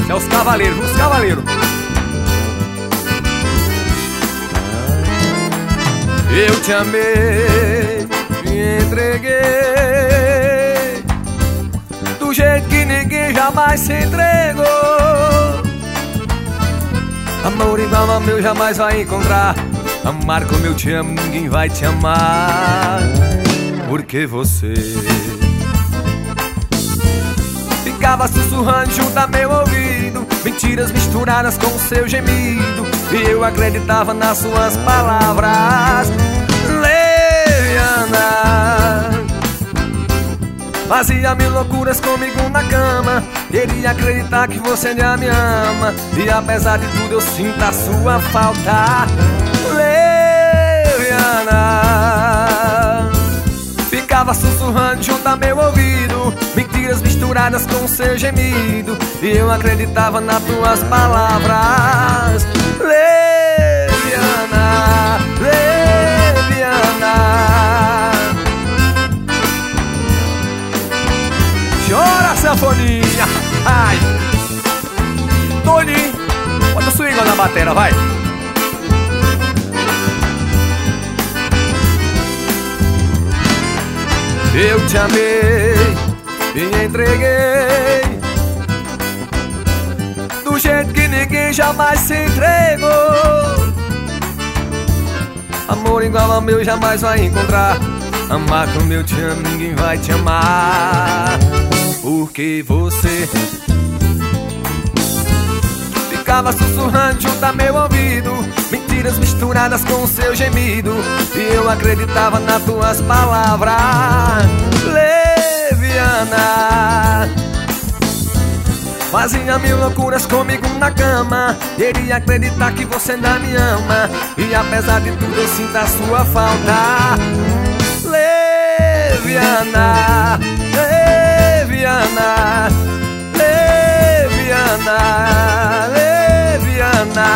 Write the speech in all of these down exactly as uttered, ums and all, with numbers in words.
É os cavaleiros, os cavaleiros. Eu te amei, me entreguei do jeito que ninguém jamais se entregou. Amor igual ao meu jamais vai encontrar. Amar como eu te amo ninguém vai te amar. Porque você ficava sussurrando junto a meu ouvido, mentiras misturadas com o seu gemido, e eu acreditava nas suas palavras. Leviana, fazia mil loucuras comigo na cama, queria acreditar que você ainda me ama, e apesar de tudo eu sinto a sua falta. Leviana, ficava sussurrando junto a meu ouvido, mentiras misturadas com o seu gemido, e eu acreditava nas tuas palavras. Leviana, Leviana, chora, sanfoninha. Ai, Tony, bota o swing na bateria, vai. Eu te amei e entreguei do jeito que ninguém jamais se entregou. Amor igual ao meu jamais vai encontrar. Amar como eu te amo ninguém vai te amar. Porque você ficava sussurrando junto a meu ouvido, mentiras misturadas com o seu gemido, e eu acreditava nas tuas palavras. Leviana, fazia mil loucuras comigo na cama, queria acreditar que você ainda me ama, e apesar de tudo eu sinto a sua falta. Leviana, Leviana, Leviana, Leviana.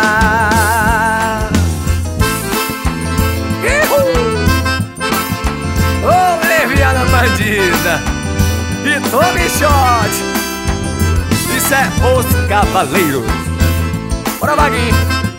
Ô, oh, Leviana bandida, e tome shot. Isso é Os Cavaleiros. Bora, Vaguinho.